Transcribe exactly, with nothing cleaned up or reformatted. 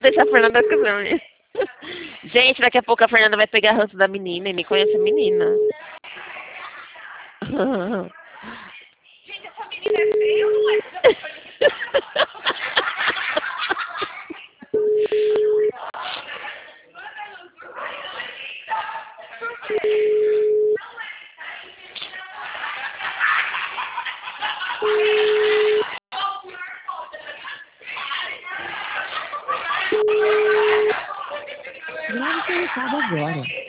Deixa a Fernanda com essa menina. Gente, daqui a pouco a Fernanda vai pegar a ranço da menina e nem conhece a menina. Gente, essa menina é feia ou não é? Grave seu recado agora.